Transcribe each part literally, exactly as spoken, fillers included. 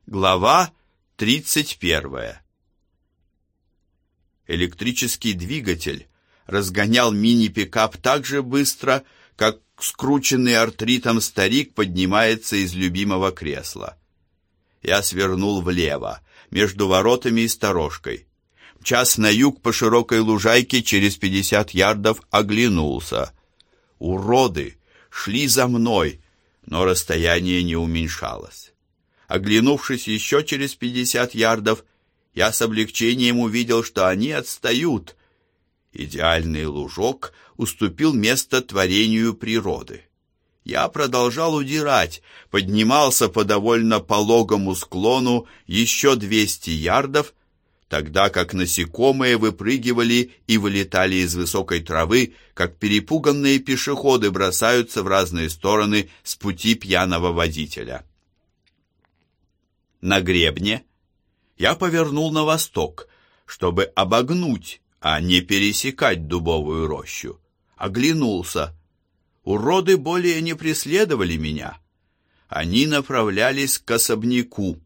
Глава тридцать первая. Электрический двигатель разгонял мини-пикап так же быстро, как скрученный артритом старик поднимается из любимого кресла. Я свернул влево, между воротами и сторожкой. Мчась на юг по широкой лужайке через пятьдесят ярдов оглянулся. Уроды шли за мной, но расстояние не уменьшалось. Оглянувшись еще через пятьдесят ярдов, я с облегчением увидел, что они отстают. Идеальный лужок уступил место творению природы. Я продолжал удирать, поднимался по довольно пологому склону еще двести ярдов, тогда как насекомые выпрыгивали и вылетали из высокой травы, как перепуганные пешеходы бросаются в разные стороны с пути пьяного водителя. На гребне я повернул на восток, чтобы обогнуть, а не пересекать дубовую рощу. Оглянулся. Уроды более не преследовали меня. Они направлялись к особняку.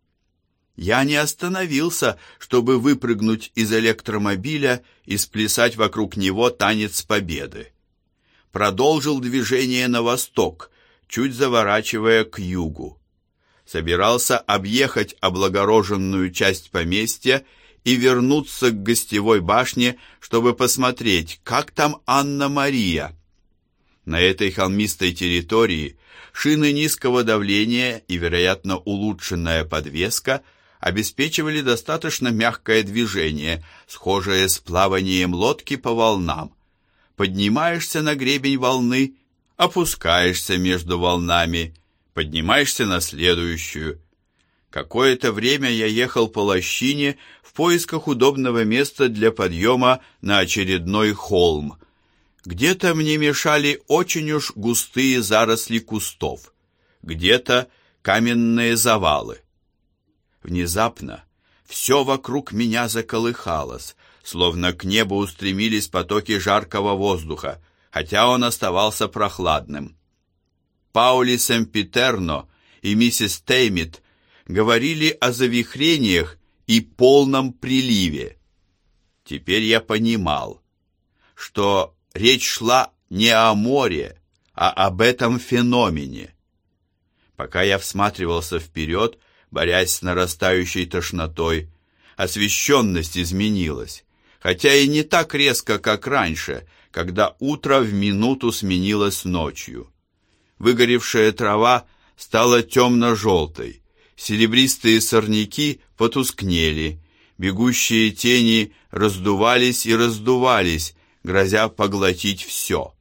Я не остановился, чтобы выпрыгнуть из электромобиля и сплясать вокруг него танец победы. Продолжил движение на восток, чуть заворачивая к югу. Собирался объехать облагороженную часть поместья и вернуться к гостевой башне, чтобы посмотреть, как там Анна-Мария. На этой холмистой территории шины низкого давления и, вероятно, улучшенная подвеска обеспечивали достаточно мягкое движение, схожее с плаванием лодки по волнам. Поднимаешься на гребень волны, опускаешься между волнами, поднимаешься на следующую. Какое-то время я ехал по лощине в поисках удобного места для подъема на очередной холм. Где-то мне мешали очень уж густые заросли кустов, где-то каменные завалы. Внезапно все вокруг меня заколыхалось, словно к небу устремились потоки жаркого воздуха, хотя он оставался прохладным. Паули Семпитерно и миссис Теймит говорили о завихрениях и полном приливе. Теперь я понимал, что речь шла не о море, а об этом феномене. Пока я всматривался вперед, борясь с нарастающей тошнотой, освещенность изменилась, хотя и не так резко, как раньше, когда утро в минуту сменилось ночью. Выгоревшая трава стала темно-желтой, серебристые сорняки потускнели, бегущие тени раздувались и раздувались, грозя поглотить все.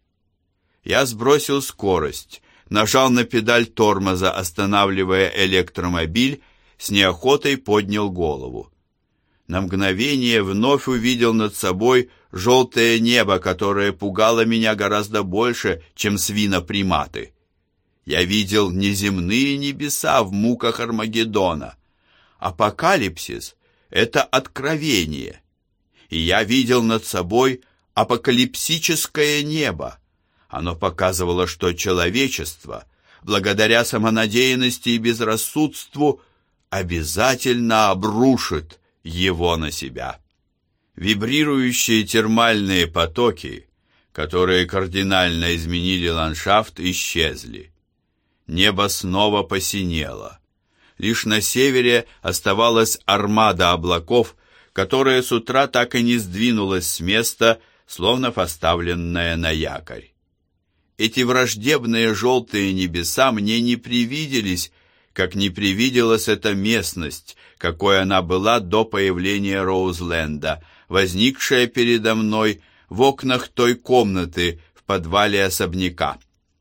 Я сбросил скорость, нажал на педаль тормоза, останавливая электромобиль, с неохотой поднял голову. На мгновение вновь увидел над собой желтое небо, которое пугало меня гораздо больше, чем свиноприматы. Я видел неземные небеса в муках Армагеддона. Апокалипсис — это откровение. И я видел над собой апокалипсическое небо. Оно показывало, что человечество, благодаря самонадеянности и безрассудству, обязательно обрушит его на себя. Вибрирующие термальные потоки, которые кардинально изменили ландшафт, исчезли. Небо снова посинело. Лишь на севере оставалась армада облаков, которая с утра так и не сдвинулась с места, словно поставленная на якорь. Эти враждебные желтые небеса мне не привиделись, как не привиделась эта местность, какой она была до появления Роузленда, возникшая передо мной в окнах той комнаты в подвале особняка.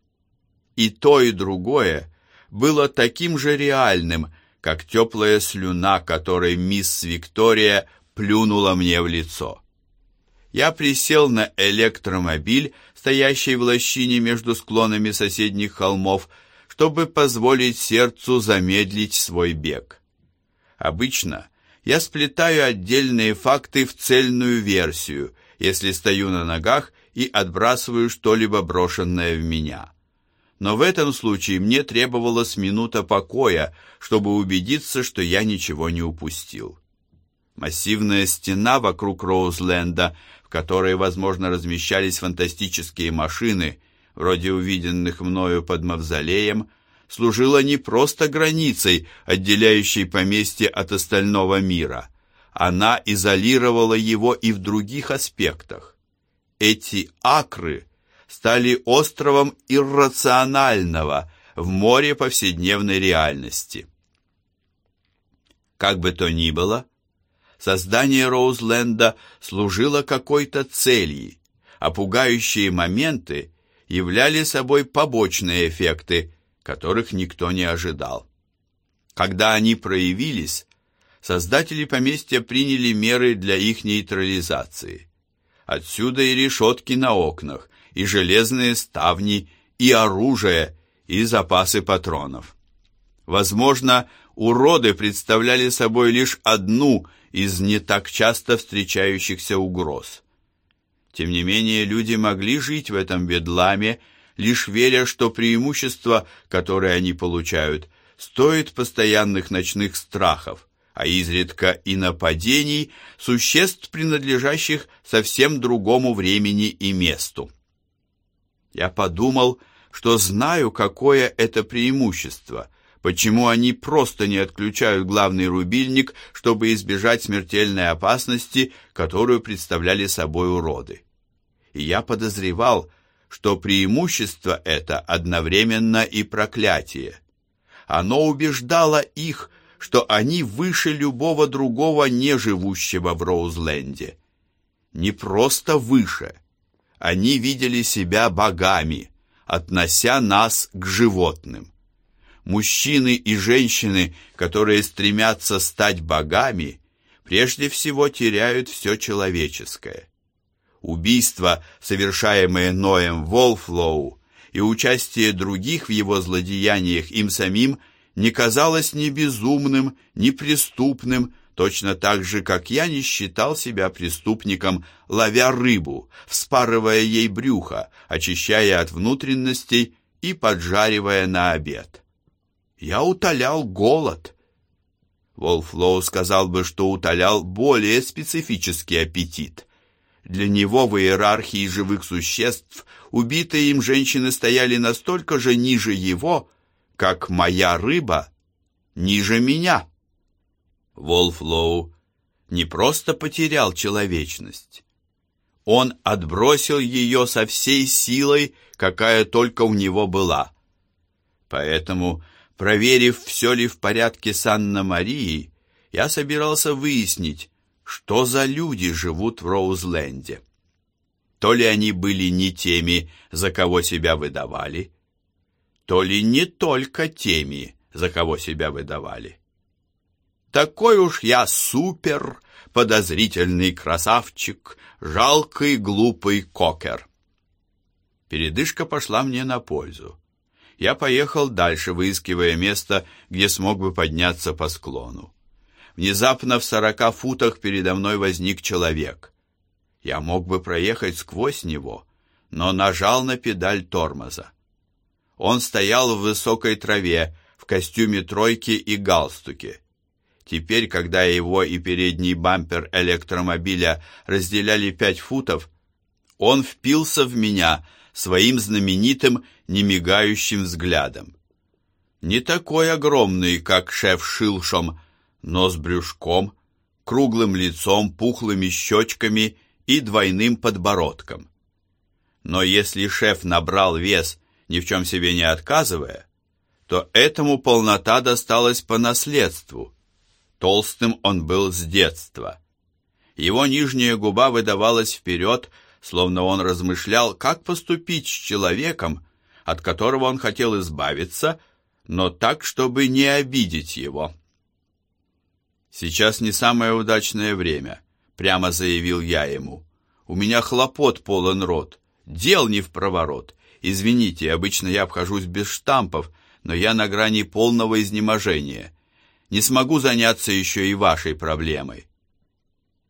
И то, и другое было таким же реальным, как теплая слюна, которой мисс Виктория плюнула мне в лицо. Я присел на электромобиль, стоящий в лощине между склонами соседних холмов, чтобы позволить сердцу замедлить свой бег. Обычно я сплетаю отдельные факты в цельную версию, если стою на ногах и отбрасываю что-либо брошенное в меня. но в этом случае мне требовалась минута покоя, чтобы убедиться, что я ничего не упустил. Массивная стена вокруг Роузленда, в которой, возможно, размещались фантастические машины, вроде увиденных мною под мавзолеем, служила не просто границей, отделяющей поместье от остального мира. Она изолировала его и в других аспектах. Эти акры стали островом иррационального в море повседневной реальности. Как бы то ни было, создание Роузленда служило какой-то цели, а пугающие моменты являли собой побочные эффекты, которых никто не ожидал. Когда они проявились, создатели поместья приняли меры для их нейтрализации. Отсюда и решетки на окнах, и железные ставни, и оружие, и запасы патронов. Возможно, уроды представляли собой лишь одну из не так часто встречающихся угроз. Тем не менее, люди могли жить в этом бедламе, лишь веря, что преимущество, которое они получают, стоит постоянных ночных страхов, а изредка и нападений существ, принадлежащих совсем другому времени и месту. Я подумал, что знаю, какое это преимущество, почему они просто не отключают главный рубильник, чтобы избежать смертельной опасности, которую представляли собой уроды. И я подозревал, что преимущество это одновременно и проклятие. Оно убеждало их, что они выше любого другого, не живущего в Роузленде. Не просто выше. Они видели себя богами, относя нас к животным. Мужчины и женщины, которые стремятся стать богами, прежде всего теряют все человеческое. Убийства, совершаемые Ноем Волфлоу, и участие других в его злодеяниях им самим не казалось ни безумным, ни преступным, точно так же, как я не считал себя преступником, ловя рыбу, вспарывая ей брюхо, очищая от внутренностей и поджаривая на обед. Я утолял голод. Волфлоу сказал бы, что утолял более специфический аппетит. Для него в иерархии живых существ убитые им женщины стояли настолько же ниже его, как моя рыба ниже меня. Волфлоу не просто потерял человечность. Он отбросил ее со всей силой, какая только у него была. Поэтому, проверив, все ли в порядке с Анна-Марией, я собирался выяснить, что за люди живут в Роузленде. То ли они были не теми, за кого себя выдавали, то ли не только теми, за кого себя выдавали. Такой уж я супер, подозрительный красавчик, жалкий глупый кокер. Передышка пошла мне на пользу. Я поехал дальше, выискивая место, где смог бы подняться по склону. Внезапно в сорока футах передо мной возник человек. Я мог бы проехать сквозь него, но нажал на педаль тормоза. Он стоял в высокой траве, в костюме тройки и галстуке. Теперь, когда его и передний бампер электромобиля разделяли пять футов, он впился в меня своим знаменитым немигающим взглядом. Не такой огромный, как шеф Шилшом, но с брюшком, круглым лицом, пухлыми щечками и двойным подбородком. Но если шеф набрал вес, ни в чем себе не отказывая, то этому полнота досталась по наследству. Толстым он был с детства. Его нижняя губа выдавалась вперед, словно он размышлял, как поступить с человеком, от которого он хотел избавиться, но так, чтобы не обидеть его. «Сейчас не самое удачное время», — прямо заявил я ему. «У меня хлопот полон рот, дел не впроворот. Извините, обычно я обхожусь без штампов, но я на грани полного изнеможения. Не смогу заняться еще и вашей проблемой».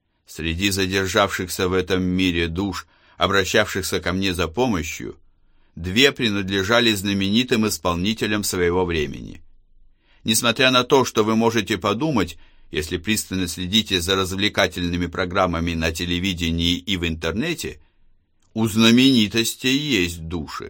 Среди задержавшихся в этом мире душ, обращавшихся ко мне за помощью, две принадлежали знаменитым исполнителям своего времени. Несмотря на то, что вы можете подумать, если пристально следите за развлекательными программами на телевидении и в интернете, у знаменитостей есть души.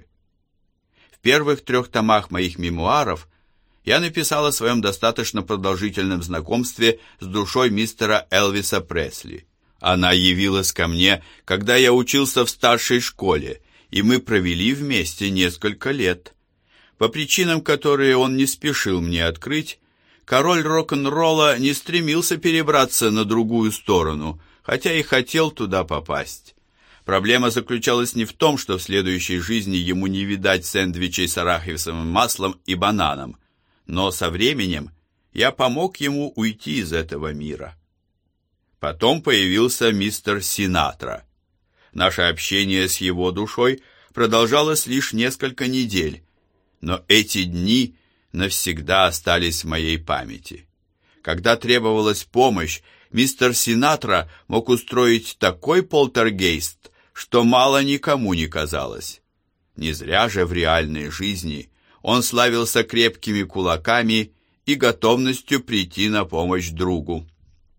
В первых трех томах моих мемуаров я написал о своем достаточно продолжительном знакомстве с душой мистера Элвиса Пресли. Она явилась ко мне, когда я учился в старшей школе, и мы провели вместе несколько лет. По причинам, которые он не спешил мне открыть, король рок-н-ролла не стремился перебраться на другую сторону, хотя и хотел туда попасть. Проблема заключалась не в том, что в следующей жизни ему не видать сэндвичей с арахисовым маслом и бананом, но со временем я помог ему уйти из этого мира. Потом появился мистер Синатра. Наше общение с его душой продолжалось лишь несколько недель, но эти дни навсегда остались в моей памяти. Когда требовалась помощь, мистер Синатра мог устроить такой полтергейст, что мало никому не казалось. Не зря же в реальной жизни он славился крепкими кулаками и готовностью прийти на помощь другу.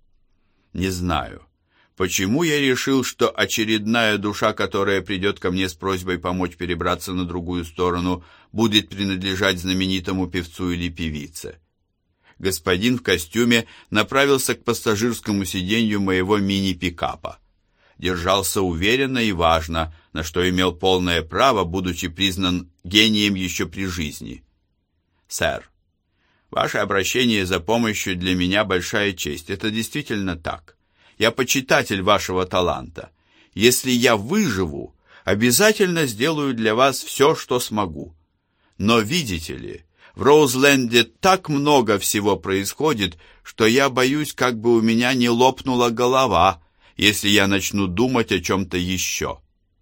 Не знаю, почему я решил, что очередная душа, которая придет ко мне с просьбой помочь перебраться на другую сторону, будет принадлежать знаменитому певцу или певице. Господин в костюме направился к пассажирскому сиденью моего мини-пикапа. Держался уверенно и важно, на что имел полное право, будучи признан гением еще при жизни. «Сэр, ваше обращение за помощью для меня большая честь. Это действительно так. Я почитатель вашего таланта. Если я выживу, обязательно сделаю для вас все, что смогу. Но видите ли, в Роузленде так много всего происходит, что я боюсь, как бы у меня не лопнула голова, если я начну думать о чем-то еще».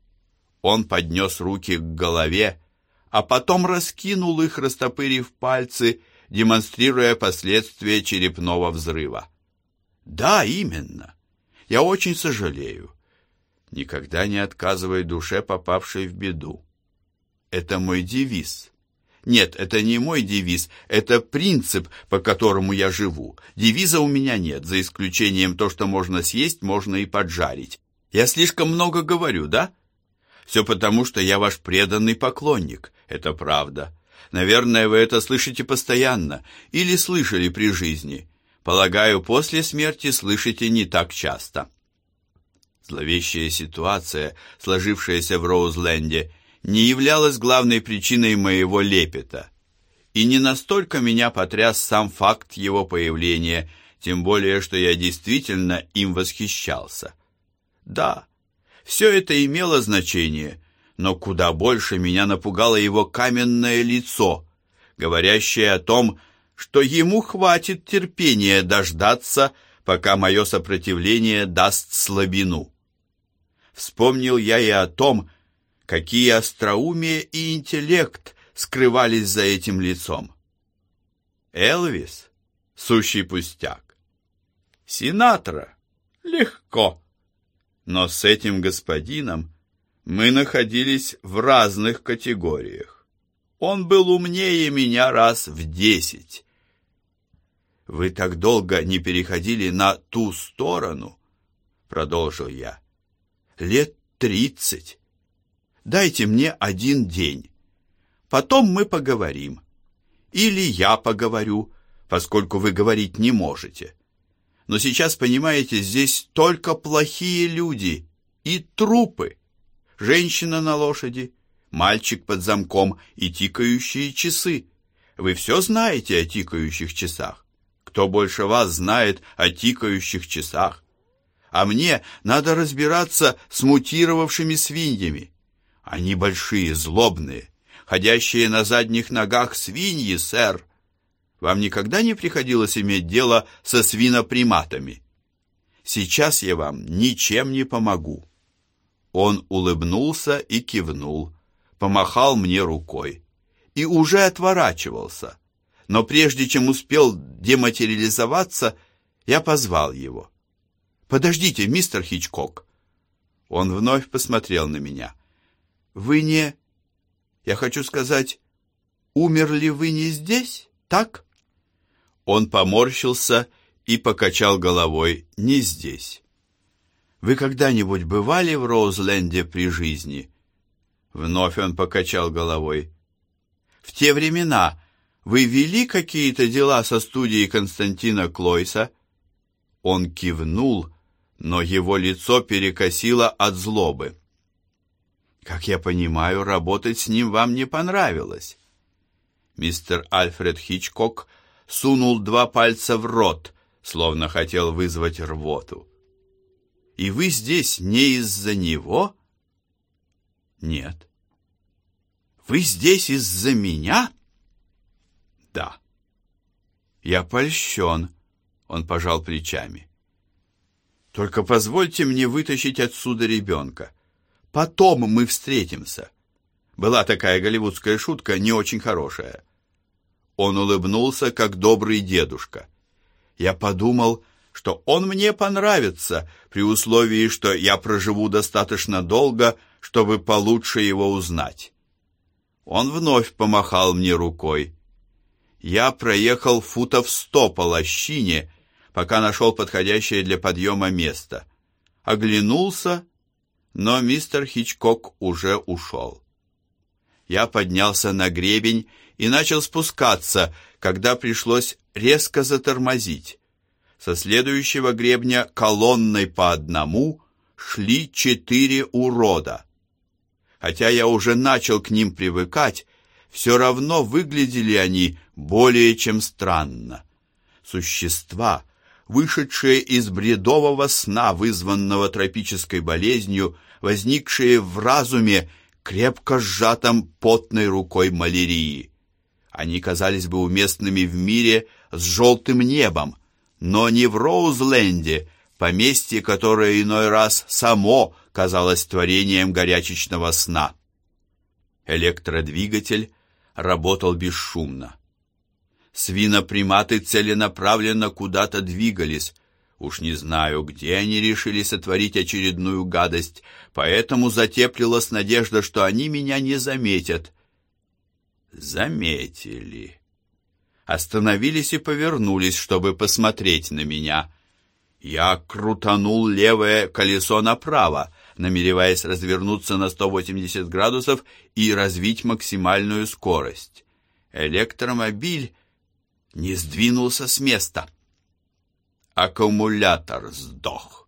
Он поднес руки к голове, а потом раскинул их, растопырив пальцы, демонстрируя последствия черепного взрыва. «Да, именно. Я очень сожалею. Никогда не отказывай душе, попавшей в беду. Это мой девиз. Нет, это не мой девиз, это принцип, по которому я живу. Девиза у меня нет, за исключением то, что можно съесть, можно и поджарить. Я слишком много говорю, да? Все потому, что я ваш преданный поклонник. Это правда. Наверное, вы это слышите постоянно или слышали при жизни. Полагаю, после смерти слышите не так часто. Зловещая ситуация, сложившаяся в Роузленде, не являлась главной причиной моего лепета. И не настолько меня потряс сам факт его появления, тем более, что я действительно им восхищался. Да, все это имело значение, но куда больше меня напугало его каменное лицо, говорящее о том, что ему хватит терпения дождаться, пока мое сопротивление даст слабину. Вспомнил я и о том, какие остроумие и интеллект скрывались за этим лицом. Элвис — сущий пустяк. Синатра — легко. Но с этим господином мы находились в разных категориях. Он был умнее меня раз в десять. «Вы так долго не переходили на ту сторону», — продолжил я. «Лет тридцать. Дайте мне один день. Потом мы поговорим. Или я поговорю, поскольку вы говорить не можете. Но сейчас, понимаете, здесь только плохие люди и трупы. Женщина на лошади, мальчик под замком и тикающие часы. Вы все знаете о тикающих часах. Кто больше вас знает о тикающих часах? А мне надо разбираться с мутировавшими свиньями. Они большие, злобные, ходящие на задних ногах свиньи, сэр. Вам никогда не приходилось иметь дело со свиноприматами? Сейчас я вам ничем не помогу». Он улыбнулся и кивнул, помахал мне рукой и уже отворачивался. Но прежде чем успел дематериализоваться, я позвал его. «Подождите, мистер Хичкок». Он вновь посмотрел на меня. «Вы не...» Я хочу сказать, умерли вы не здесь, так? Он поморщился и покачал головой. Не здесь. Вы когда-нибудь бывали в Роузленде при жизни? Вновь он покачал головой. В те времена вы вели какие-то дела со студией Константина Клойса? Он кивнул, но его лицо перекосило от злобы. Как я понимаю, работать с ним вам не понравилось. Мистер Альфред Хичкок сунул два пальца в рот, словно хотел вызвать рвоту. И вы здесь не из-за него? Нет. Вы здесь из-за меня? Да. Я польщен, он пожал плечами. Только позвольте мне вытащить отсюда ребенка. Потом мы встретимся. Была такая голливудская шутка, не очень хорошая. Он улыбнулся, как добрый дедушка. Я подумал, что он мне понравится, при условии, что я проживу достаточно долго, чтобы получше его узнать. Он вновь помахал мне рукой. Я проехал футов сто по лощине, пока нашел подходящее для подъема место. Оглянулся, но мистер Хичкок уже ушел. Я поднялся на гребень и начал спускаться, когда пришлось резко затормозить. Со следующего гребня колонной по одному шли четыре урода. Хотя я уже начал к ним привыкать, все равно выглядели они более чем странно. Существа, вышедшие из бредового сна, вызванного тропической болезнью, возникшие в разуме, крепко сжатом потной рукой малярии. Они казались бы уместными в мире с желтым небом, но не в Роузленде, поместье, которое иной раз само казалось творением горячечного сна. Электродвигатель работал бесшумно. Свиноприматы целенаправленно куда-то двигались. Уж не знаю, где они решили сотворить очередную гадость, поэтому затеплилась надежда, что они меня не заметят. Заметили. Остановились и повернулись, чтобы посмотреть на меня. Я крутанул левое колесо направо, намереваясь развернуться на сто восемьдесят градусов и развить максимальную скорость. Электромобиль не сдвинулся с места. Аккумулятор сдох.